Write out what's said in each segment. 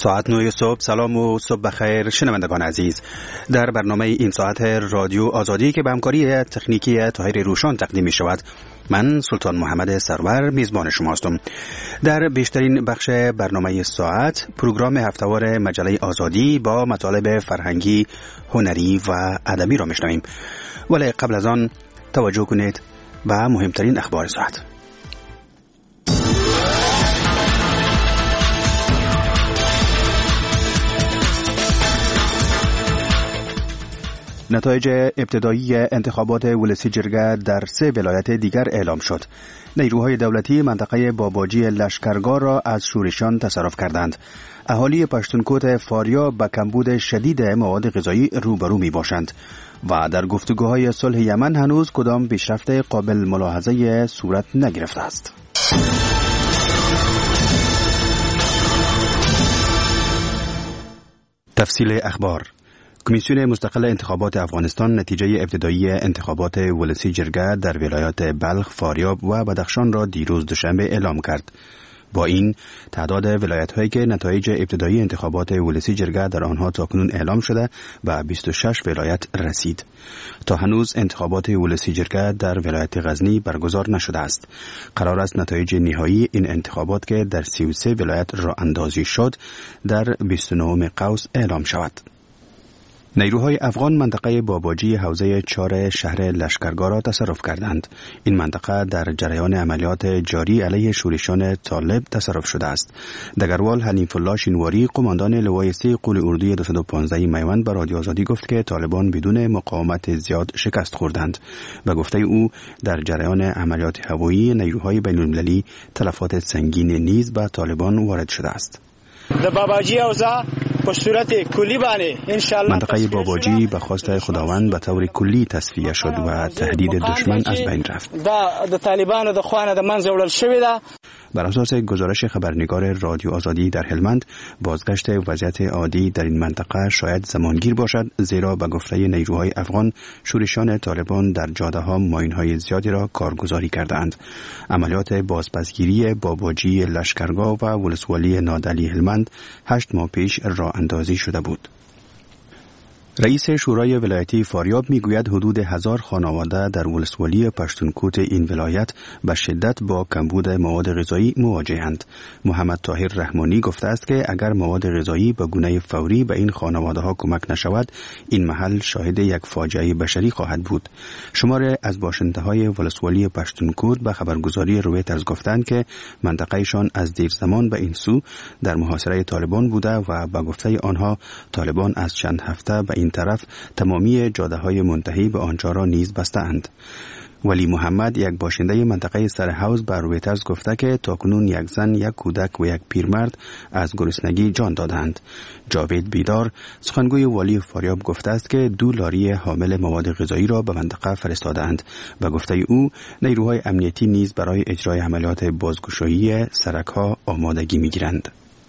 ساعت 9 صبح. سلام و صبح بخیر شنوندگان عزیز. در برنامه این ساعت رادیو آزادی که به همکاری تکنیکی طاهر روشان تقدیم می شود، من سلطان محمد سرور میزبان شما هستم. در بیشترین بخش برنامه ساعت پروگرام هفته‌وار مجله آزادی با مطالب فرهنگی، هنری و ادبی را میشنویم. ولی قبل از آن توجه کنید به مهمترین اخبار ساعت. نتایج ابتدایی انتخابات ولسی جرگه در 3 ولایت دیگر اعلام شد. نیروهای دولتی منطقه باباجی لشکرگاه را از شورشیان تصرف کردند. اهالی پشتونکوت فاریاب با کمبود شدید مواد غذایی روبرو می باشند و در گفتگوهای صلح یمن هنوز کدام پیشرفت قابل ملاحظه صورت نگرفته است. تفصیل اخبار. کمیسیون مستقل انتخابات افغانستان نتیجه ابتدایی انتخابات ولسی جرگه در ولایات بلخ، فاریاب و بدخشان را دیروز دوشنبه اعلام کرد. با این تعداد ولایت‌هایی که نتایج ابتدایی انتخابات ولسی جرگه در آنها تاکنون اعلام شده به 26 ولایت رسید. تا هنوز انتخابات ولسی جرگه در ولایت غزنی برگزار نشده است. قرار است نتایج نهایی این انتخابات که در 33 ولایت راه اندازی شد در 29 قوس اعلام شود. نیروهای افغان منطقه باباجی حوزه 4 شهر لشکرگاه را تصرف کردند. این منطقه در جریان عملیات جاری علیه شورشیان طالب تصرف شده است. دگروال حنیف الله شینواری قماندان لوای 3 قول اردوی 215 میوند به رادیو آزادی گفت که طالبان بدون مقاومت زیاد شکست خوردند. به گفته او در جریان عملیات هوایی نیروهای بین‌المللی تلفات سنگین نیز به طالبان وارد شده است. منطقه باباجی به خواست خداوند به طور کلی تصفیه شد و تهدید دشمن از بین رفت. بر اساس گزارش خبرنگار رادیو آزادی در هلمند، بازگشت وضعیت عادی در این منطقه شاید زمانگیر باشد، زیرا به گفته نیروهای افغان شورشیان طالبان در جاده‌ها ماین‌های زیادی را کارگزاری کردند. عملیات بازپسگیری باباجی لشکرگاه و ولسوالی نادعلی هلمند 8 ماه پیش راه اندازی شده بود. رئیس شورای ولایتی فاریاب میگوید حدود 1000 خانواده در ولسوالی پشتونکوت این ولایت به شدت با کمبود مواد غذایی مواجهند. محمد طاهر رحمانی گفته است که اگر مواد غذایی به گونه فوری به این خانواده ها کمک نشود، این محل شاهد یک فاجعه بشری خواهد بود. شمار از باشنده های ولسوالی پشتونکوت به خبرگزاری رویترز گفتند که منطقهشان از دیر زمان به این سو در محاصره طالبان بوده و به گفته آنها طالبان از چند هفته به این طرف تمامی جاده‌های منتهی به آنجا را نیز بسته‌اند. ولی محمد، یک باشنده منطقه سرحوض، به رویترز گفته که تاکنون یک زن، یک کودک و یک پیرمرد از گرسنگی جان دادند. جاوید بیدار، سخنگوی والی فاریاب، گفته است که 2 لاری حامل مواد غذایی را به منطقه فرستادند و گفته او نیروهای امنیتی نیز برای اجرای عملیات بازگشایی سرک‌ها آمادگی می‌گیرند.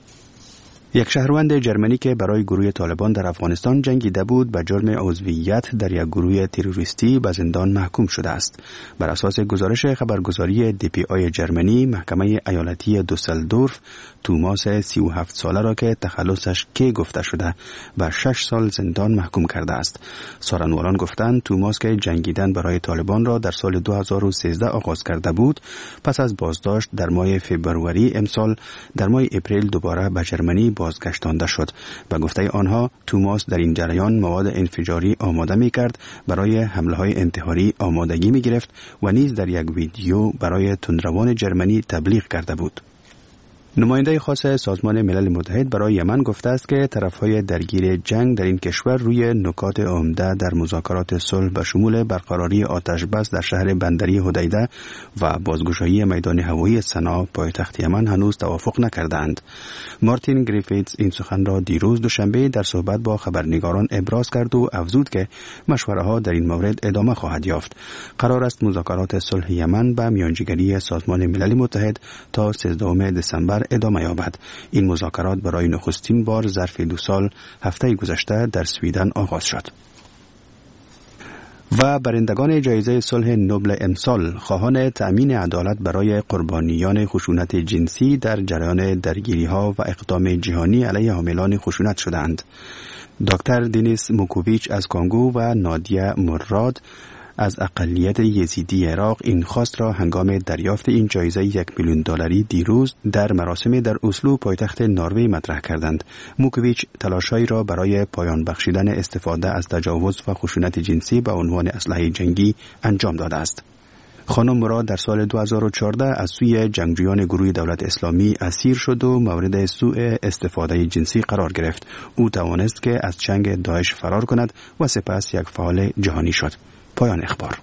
یک شهروند جرمنی که برای گروه طالبان در افغانستان جنگیده بود به جرم عضویت در یک گروه تروریستی به زندان محکوم شده است. بر اساس گزارش خبرگزاری DPA جرمنی، محکمه ایالتی دوسلدورف توماس 37 ساله را که تخلصش کی گفته شده به 6 سال زندان محکوم کرده است. سارنوالان گفتند توماس که جنگیدن برای طالبان را در سال 2013 آغاز کرده بود، پس از بازداشت در ماه فوریه امسال در ماه اپریل دوباره به جرمنی بازگشتانده شد. به گفته آنها توماس در این جریان مواد انفجاری آماده می کرد، برای حمله های انتحاری آمادگی می گرفت و نیز در یک ویدیو برای تندروان جرمنی تبلیغ کرده بود. نماینده خاص سازمان ملل متحد برای یمن گفته است که طرفهای درگیر جنگ در این کشور روی نکات عمده در مذاکرات صلح به شمول برقراری آتش بس در شهر بندری حدیده و بازگشایی میدان هوایی صنعا پایتخت یمن هنوز توافق نکردند. مارتین گریفیتس این سخن را دیروز دوشنبه در صحبت با خبرنگاران ابراز کرد و افزود که مشوره‌ها در این مورد ادامه خواهد یافت. قرار است مذاکرات صلح یمن به میانجیگری سازمان ملل متحد تا 13 دسامبر ادامه یابد. این مذاکرات برای نخستین بار ظرف 2 سال هفته گذشته در سویدن آغاز شد. و برندگان جایزه صلح نوبل امسال خواهان تأمین عدالت برای قربانیان خشونت جنسی در جریان درگیری‌ها و اقدام جهانی علیه حاملان خشونت شدند. دکتر دینیس موکوویچ از کنگو و نادیا مراد از اقلیت یزیدی عراق این خواست را هنگام دریافت این جایزه $1,000,000 دیروز در مراسم در اسلو پایتخت نروژ مطرح کردند. موکوویچ تلاش‌هایی را برای پایان بخشیدن استفاده از تجاوز و خشونت جنسی به عنوان اسلحه جنگی انجام داده است. خانم مراد در سال 2014 از سوی جنگجویان گروه دولت اسلامی اسیر شد و مورد سوء استفاده جنسی قرار گرفت. او توانست که از چنگ داعش فرار کند و سپس یک فعال جهانی شد. پایان اخبار.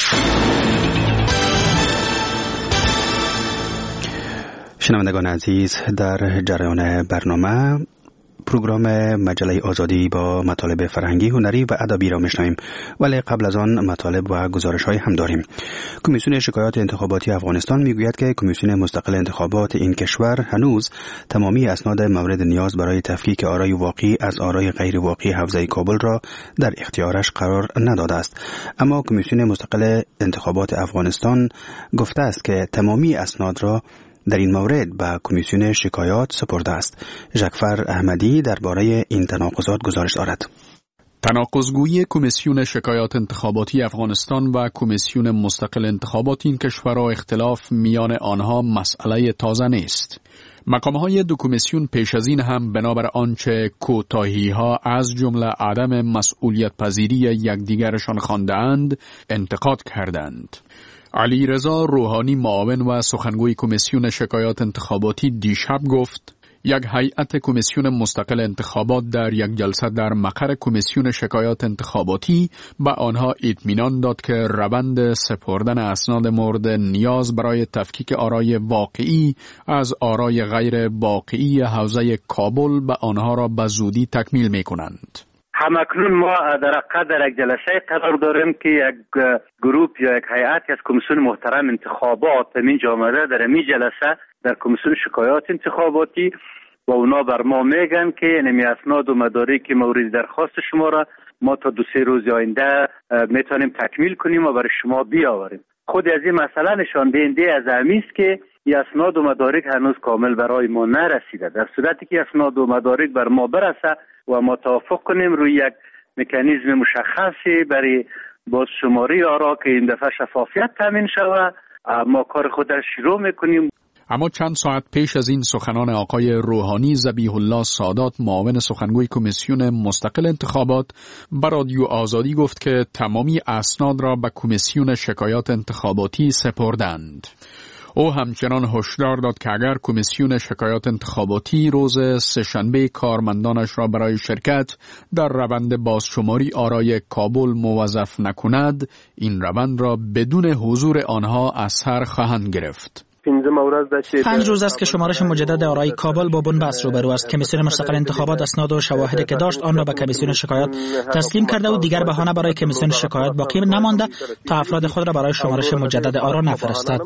شنوندگان عزیز، در جریان برنامه پروگرام مجله آزادی با مطالب فرهنگی، هنری و ادبی را میشنویم، ولی قبل از آن مطالب و گزارش‌های هم داریم. کمیسیون شکایات انتخاباتی افغانستان میگوید که کمیسیون مستقل انتخابات این کشور هنوز تمامی اسناد مورد نیاز برای تفکیک آرای واقعی از آرای غیر واقعی حوزه کابل را در اختیارش قرار نداده است. اما کمیسیون مستقل انتخابات افغانستان گفته است که تمامی اسناد را در این مورد به کمیسیون شکایات سپرده است. ژکفر احمدی درباره این تناقضات گزارش دارد. تناقض‌گویی کمیسیون شکایات انتخاباتی افغانستان و کمیسیون مستقل انتخابات این کشور و اختلاف میان آنها مسئله تازه نیست. مقام‌های دو کمیسیون پیش از این هم بنابر آنچه کوتاهی‌ها از جمله عدم مسئولیت پذیری یکدیگرشان خوانده‌اند انتقاد کردند. علی رضا روحانی معاون و سخنگوی کمیسیون شکایات انتخاباتی دیشب گفت یک هیئت کمیسیون مستقل انتخابات در یک جلسه در مقر کمیسیون شکایات انتخاباتی به آنها اطمینان داد که روند سپردن اسناد مورد نیاز برای تفکیک آرای واقعی از آرای غیر واقعی حوزه کابل به آنها را به زودی تکمیل می‌کنند. همکنون ما در یک جلسه قرار داریم که یک گروپ یا یک هیئت از کمیسیون محترم انتخابات اینجا آمده در این جلسه در کمیسیون شکایات انتخاباتی و اونا بر ما میگن که نمی اسناد و مدارک مورد درخواست شما را ما تا 2-3 روز آینده میتونیم تکمیل کنیم و برای شما بیاوریم. خود از این مسئله نشان دهنده از همین است که این اسناد و مدارک هنوز کامل برای ما نرسیده. در صورتی که اسناد و مدارک بر ما برسه و ما توافق کنیم روی یک مکانیزم مشخصی برای بازشماری آرا که این دفعه شفافیت تامین شود، ما کار خود را شروع میکنیم. اما چند ساعت پیش از این سخنان آقای روحانی ذبیح الله سادات معاون سخنگوی کمیسیون مستقل انتخابات به رادیو آزادی گفت که تمامی اسناد را به کمیسیون شکایات انتخاباتی سپردند. او همچنان هشدار داد که اگر کمیسیون شکایات انتخاباتی روز سه‌شنبه کارمندانش را برای شرکت در روند بازشماری آرای کابل موظف نکند، این روند را بدون حضور آنها از سر خواهند گرفت. 5 روز است که شمارش مجدد آرای کابل با بنبست روبرو است. کمیسیون مستقل انتخابات اسناد و شواهدی که داشت آن را به کمیسیون شکایات تسلیم کرده و دیگر بهانه برای کمیسیون شکایات باقی نمانده تا افراد خود را برای شمارش مجدد آرا نفرستد.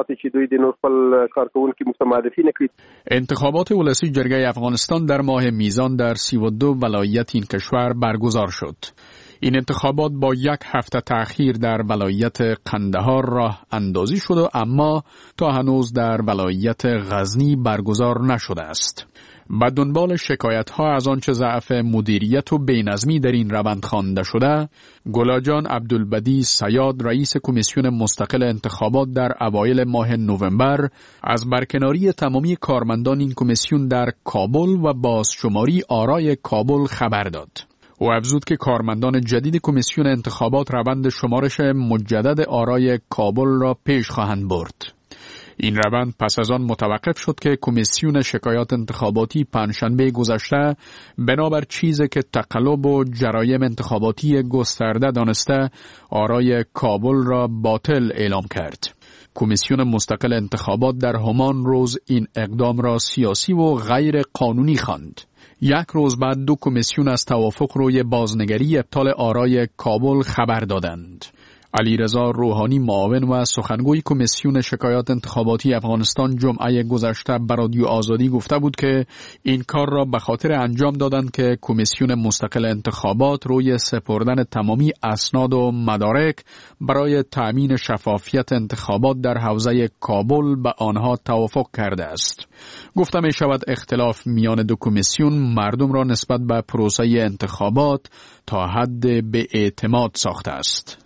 انتخابات ولسی جرگه افغانستان در ماه میزان در 32 ولایت این کشور برگزار شد. این انتخابات با 1 هفته تأخیر در ولایت قندهار راه اندازی شد، اما تا هنوز در ولایت غزنی برگزار نشده است. به دنبال شکایت‌ها از آنچه ضعف مدیریت و بی‌نظمی در این روند خوانده شده، گلاجان عبدالبدی سیاد رئیس کمیسیون مستقل انتخابات در اوایل ماه نوامبر از برکناری تمامی کارمندان این کمیسیون در کابل و بازشماری آرای کابل خبر داد. او افزود که کارمندان جدید کمیسیون انتخابات روند شمارش مجدد آرای کابل را پیش خواهند برد. این روند پس از آن متوقف شد که کمیسیون شکایات انتخاباتی پنجشنبه گذشته بنابر چیزی که تقلب و جرایم انتخاباتی گسترده دانسته آرای کابل را باطل اعلام کرد. کمیسیون مستقل انتخابات در همان روز این اقدام را سیاسی و غیر قانونی خواند. 1 روز بعد 2 کمیسیون از توافق روی بازنگری ابطال آرای کابل خبر دادند. علیرضا روحانی معاون و سخنگوی کمیسیون شکایات انتخاباتی افغانستان جمعه گذشته به رادیو آزادی گفته بود که این کار را به خاطر انجام دادند که کمیسیون مستقل انتخابات روی سپردن تمامی اسناد و مدارک برای تأمین شفافیت انتخابات در حوزه کابل به آنها توافق کرده است. گفته می شود اختلاف میان دو کمیسیون مردم را نسبت به پروسه انتخابات تا حد به اعتماد ساخته است.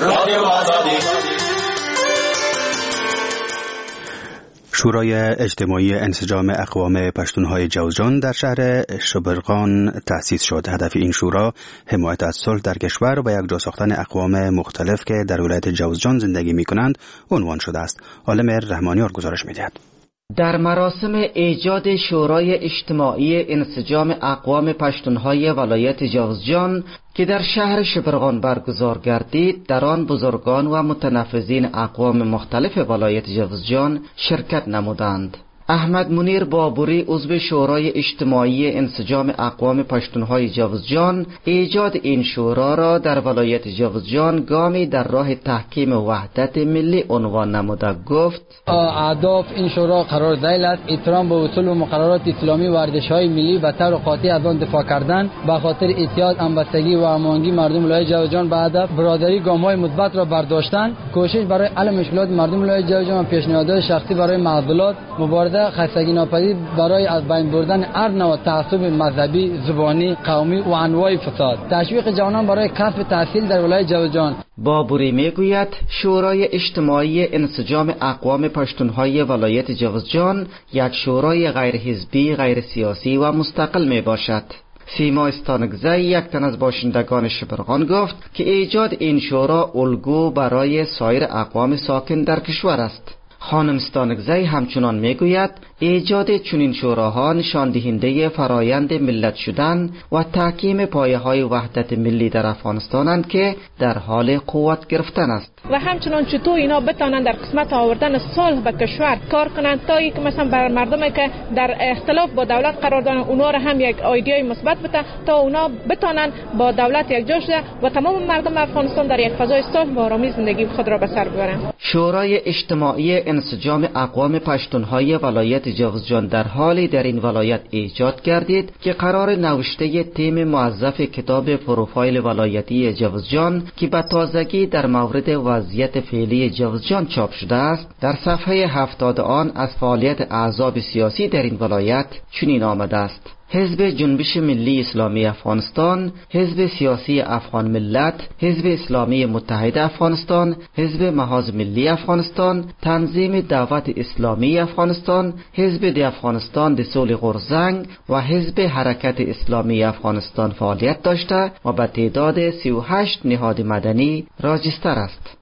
شورای اجتماعی انسجام اقوام پشتونهای جوزجان در شهر شبرغان تأسیس شد. هدف این شورا حمایت از صلح در کشور و یکجا ساختن اقوام مختلف که در ولایت جوزجان زندگی می‌کنند عنوان شده است. عالم رحمانیار گزارش می‌دهد. در مراسم ایجاد شورای اجتماعی انسجام اقوام پشتونهای ولایت جوزجان که در شهر شبرغان برگزار گردید، در آن بزرگان و متنفذین اقوام مختلف ولایت جوزجان شرکت نمودند. احمد منیر بابوری عضو شورای اجتماعی انسجام اقوام پشتونهای جوزجان ایجاد این شورا را در ولایت جوزجان گامی در راه تحکیم وحدت ملی عنوان نموده گفت: اهداف این شورا قرار دادن است احترام به اصول و مقررات اسلامی و ارزش‌های ملی و طور قاطع از آن دفاع کردن، به خاطر اتحاد، همبستگی و هماهنگی مردم ولایت جوزجان به هدف برادری گام‌های مثبت را برداشتن، کوشش برای حل مشکلات مردم ولایت جوزجان و پیشنهادات شخصی برای معضلات، مبارزه خستگی ناپذیر برای از بین بردن هر نوع تعصب مذهبی، زبانی، قومی و انواع فساد، تشویق جوانان برای کسب تحصیل در ولایت جوزجان. بابوری میگوید شورای اجتماعی انسجام اقوام پشتونهای ولایت جوزجان یک شورای غیر حزبی، غیر سیاسی و مستقل می باشد. سیما استانگزی، یک تن از باشندگان شبرغان، گفت که ایجاد این شورا الگو برای سایر اقوام ساکن در کشور است. خانم استانگزی همچنان میگوید ایجاد چنین شوراها نشان دهنده فرایند ملت شدن و تحکیم پایه‌های وحدت ملی در افغانستانند که در حال قوت گرفتن است. و همچنان چطور اینا بتانند در قسمت آوردن صلح به کشور کار کنند تا یک مثلا بر مردمی که در اختلاف با دولت قرار دارن اونا را هم یک ایده مثبت بده تا اونا بتانند با دولت یکجا شده و تمام مردم افغانستان در یک فضای صلح و آرامی زندگی خود را به سر ببرند. شورای اجتماعی انسجام اقوام پشتونهای ولایت جوزجان در حالی در این ولایت ایجاد گردید که قرار نوشته تیم موظف کتاب پروفایل ولایتی جوزجان که به تازگی در مورد وضعیت فعلی جوزجان چاپ شده است، در صفحه 70 آن از فعالیت احزاب سیاسی در این ولایت چنین آمده است: حزب جنبش ملی اسلامی افغانستان، حزب سیاسی افغان ملت، حزب اسلامی متحد افغانستان، حزب محاذ ملی افغانستان، تنظیم دعوت اسلامی افغانستان، حزب دی افغانستان دی صلح غورزنگ و حزب حرکت اسلامی افغانستان فعالیت داشته و به تعداد 38 نهاد مدنی راجستر است.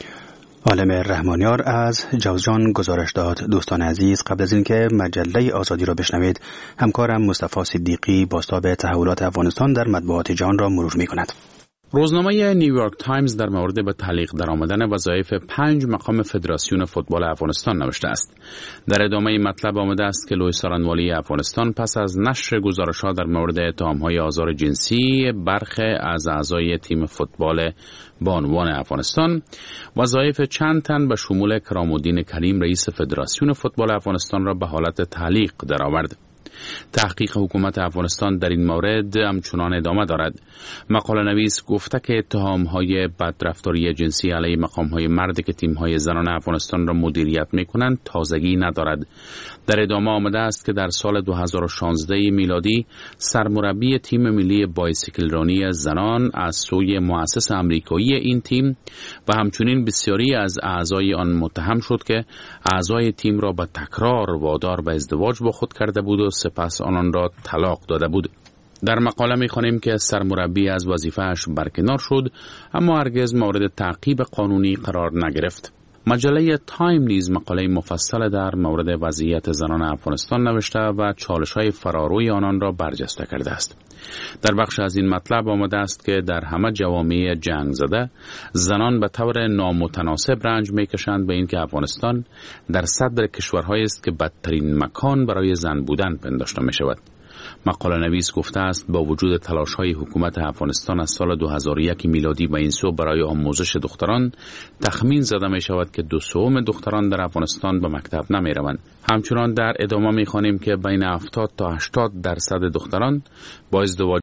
عالم رحمانیار از جوزجان گزارش داد. دوستان عزیز، قبل از اینکه مجله آزادی را بشنوید، همکارم مصطفی صدیقی بازتاب تحولات افغانستان در مطبوعات جهان را مرور می‌کند. روزنامه نیویورک تایمز در مورد به تعلیق درآمدن وظایف 5 مقام فدراسیون فوتبال افغانستان نوشته است. در ادامه مطلب آمده است که لوی سارنوالی افغانستان پس از نشر گزارش‌ها در مورد اتهام‌های آزار جنسی برخی از اعضای تیم فوتبال بانوان افغانستان، وظایف چند تن به شمول کرام‌الدین کریم رئیس فدراسیون فوتبال افغانستان را به حالت تعلیق درآورد. تحقیق حکومت افغانستان در این مورد همچنان ادامه دارد. مقاله نویس گفته که اتهام‌های بدرفتاری جنسی علیه مقام‌های مردی که تیم‌های زنان افغانستان را مدیریت می‌کنند تازگی ندارد. در ادامه آمده است که در سال 2016 میلادی سرمربی تیم ملی بایسیکلرانی زنان از سوی مؤسس آمریکایی این تیم و همچنین بسیاری از اعضای آن متهم شد که اعضای تیم را به تکرار وادار به ازدواج با خود کرده بود و سپس آنان را طلاق داده بود. در مقاله می‌خوانیم که سرمربی از وظیفه‌اش برکنار شد اما هرگز مورد تعقیب قانونی قرار نگرفت. مجله تایم نیز مقاله مفصل در مورد وضعیت زنان افغانستان نوشته و چالش‌های فراروی آنان را برجسته کرده است. در بخش از این مطلب آمده است که در همه جوامع جنگ زده زنان به طور نامتناسب رنج می‌کشند به اینکه افغانستان در صدر کشورهایی است که بدترین مکان برای زن بودن پنداشته می‌شود. مقاله نویس گفته است با وجود تلاش‌های حکومت افغانستان از سال 2001 میلادی به این سو برای آموزش دختران، تخمین زده می شود که 2/3 دختران در افغانستان به مکتب نمی روند. همچنان در ادامه می خوانیم که بین 70 تا 80% دختران با ازدواج